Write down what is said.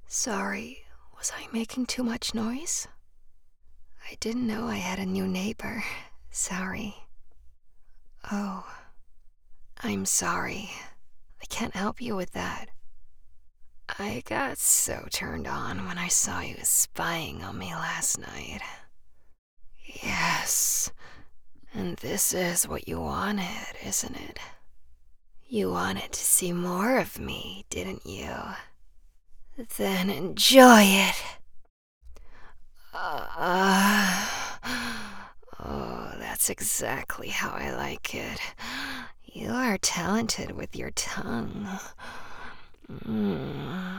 Sorry, was I making too much noise? I didn't know I had a new neighbor. Sorry. Oh, I'm sorry. I can't help you with that. I got so turned on when I saw you spying on me last night. Yes, and this is what you wanted, isn't it? You wanted to see more of me, didn't you? Then enjoy it. Oh, that's exactly how I like it. You are talented with your tongue.